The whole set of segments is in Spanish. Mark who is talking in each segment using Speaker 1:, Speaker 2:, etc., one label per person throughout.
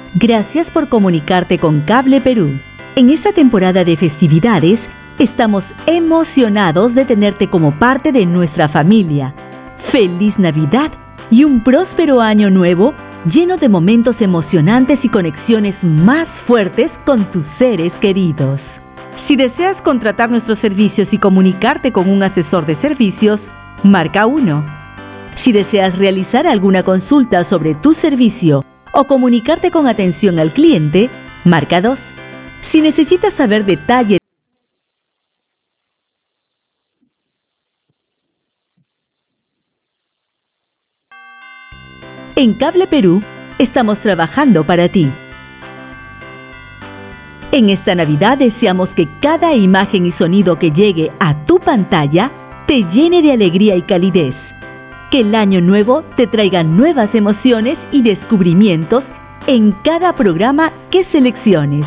Speaker 1: Gracias por comunicarte con Cable Perú. En esta temporada de festividades, estamos emocionados de tenerte como parte de nuestra familia. ¡Feliz Navidad y un próspero año nuevo lleno de momentos emocionantes y conexiones más fuertes con tus seres queridos! Si deseas contratar nuestros servicios y comunicarte con un asesor de servicios, marca 1. Si deseas realizar alguna consulta sobre tu servicio o comunicarte con atención al cliente, marca 2. Si necesitas saber detalles en Cable Perú, estamos trabajando para ti. En esta Navidad deseamos que cada imagen y sonido que llegue a tu pantalla te llene de alegría y calidez. Que el año nuevo te traiga nuevas emociones y descubrimientos en cada programa que selecciones.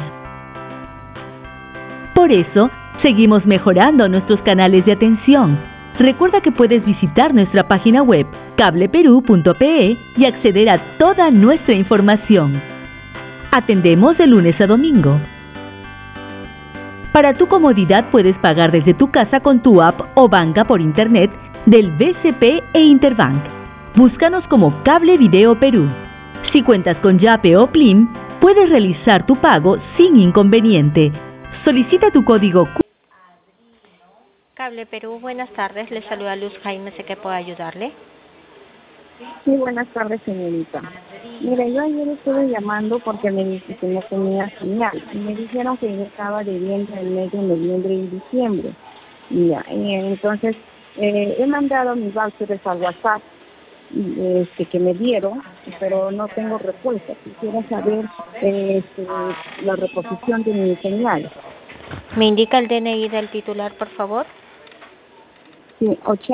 Speaker 1: Por eso, seguimos mejorando nuestros canales de atención. Recuerda que puedes visitar nuestra página web cableperú.pe y acceder a toda nuestra información. Atendemos de lunes a domingo. Para tu comodidad puedes pagar desde tu casa con tu app o banca por internet del BCP e Interbank. Búscanos como Cable Video Perú. Si cuentas con Yape o Plim, puedes realizar tu pago sin inconveniente. Solicita tu código Q.
Speaker 2: Cable Perú, buenas tardes. Le saluda Luz Jaime, sé que puedo ayudarle.
Speaker 3: Sí, buenas tardes, señorita. Mire, yo ayer estuve llamando porque me dije que no tenía señal. Y me dijeron que yo estaba debiendo el mes de noviembre y diciembre. Ya, entonces, he mandado mis vouchers al WhatsApp que me dieron, pero no tengo respuesta. Quisiera saber la reposición de mi señal.
Speaker 2: ¿Me indica el DNI del titular, por favor?
Speaker 3: Sí,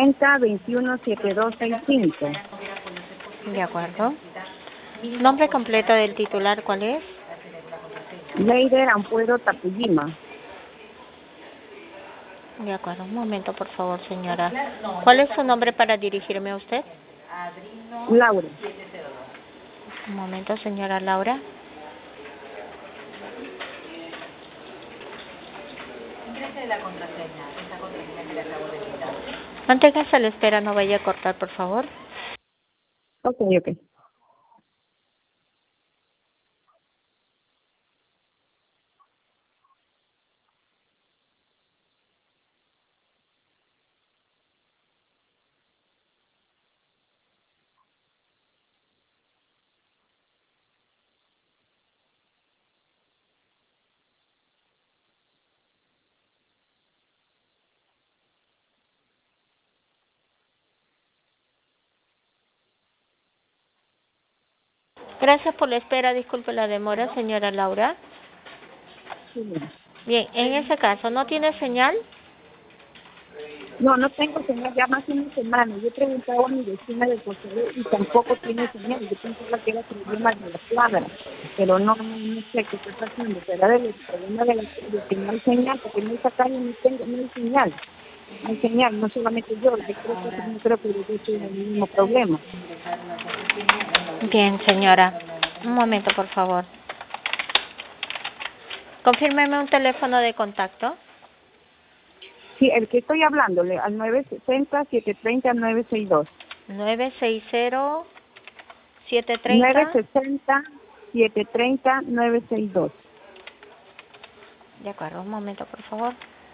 Speaker 3: 80217265.
Speaker 2: De acuerdo. ¿Nombre completo del titular cuál es?
Speaker 3: Leider Ampuero Tapujima.
Speaker 2: De acuerdo, un momento, por favor, señora. ¿Cuál es su nombre para dirigirme a usted?
Speaker 3: Laura.
Speaker 2: Un momento, señora Laura. Manténgase a la espera, no vaya a cortar, por favor.
Speaker 3: Ok.
Speaker 2: Gracias por la espera, disculpe la demora, señora Laura.
Speaker 3: Sí.
Speaker 2: Bien, en ese caso, ¿no tiene señal?
Speaker 3: No tengo señal, ya más de una semana. Yo he preguntado a mi vecina del Costello y tampoco tiene señal. Yo pensaba que era problema de la cuadra, pero no sé qué está pasando. Será el problema de que no hay señal, porque en esta calle no hay señal. No hay señal, no solamente yo creo que yo estoy en el mismo problema.
Speaker 2: Bien, señora. Un momento, por favor. Confírmeme un teléfono de contacto.
Speaker 3: Sí, el que estoy hablándole, al 960-730-962.
Speaker 2: 960-730.
Speaker 3: 960-730-962.
Speaker 2: De acuerdo, un momento, por favor.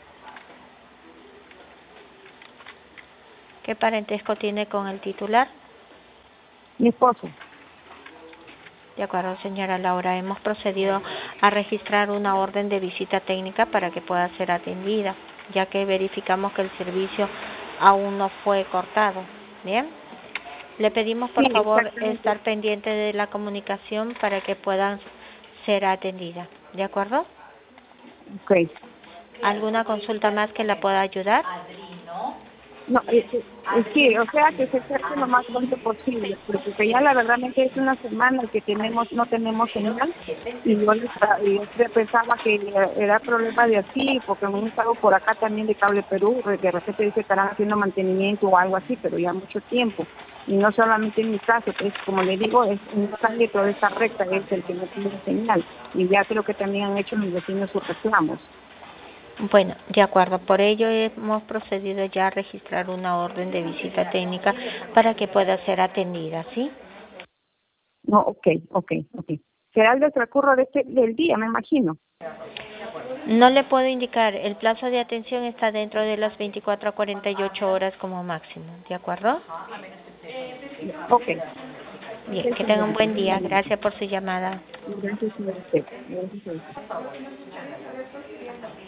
Speaker 2: ¿Qué parentesco tiene con el titular?
Speaker 3: Mi esposo.
Speaker 2: De acuerdo, señora Laura. Hemos procedido a registrar una orden de visita técnica para que pueda ser atendida, ya que verificamos que el servicio aún no fue cortado. Bien. Le pedimos, por favor, estar pendiente de la comunicación para que puedan ser atendida. ¿De acuerdo?
Speaker 3: Ok.
Speaker 2: ¿Alguna consulta más que la pueda ayudar?
Speaker 3: No, sí, o sea que se acerque lo más pronto posible, porque ya la verdad es una semana que no tenemos señal y yo pensaba que era problema de aquí, porque me han estado por acá también de Cable Perú, de repente dice que estarán haciendo mantenimiento o algo así, pero ya mucho tiempo. Y no solamente en mi caso, pues como le digo, es un cambio toda esta recta, es el que no tiene señal. Y ya creo que también han hecho mis vecinos sus reclamos.
Speaker 2: Bueno, de acuerdo, por ello hemos procedido ya a registrar una orden de visita técnica para que pueda ser atendida, ¿sí?
Speaker 3: No, ok. Será el transcurso del día, me imagino.
Speaker 2: No le puedo indicar, el plazo de atención está dentro de las 24 a 48 horas como máximo, ¿de acuerdo?
Speaker 3: Ok.
Speaker 2: Bien, que tenga un buen día, gracias por su llamada.
Speaker 3: Gracias a usted. Gracias a usted.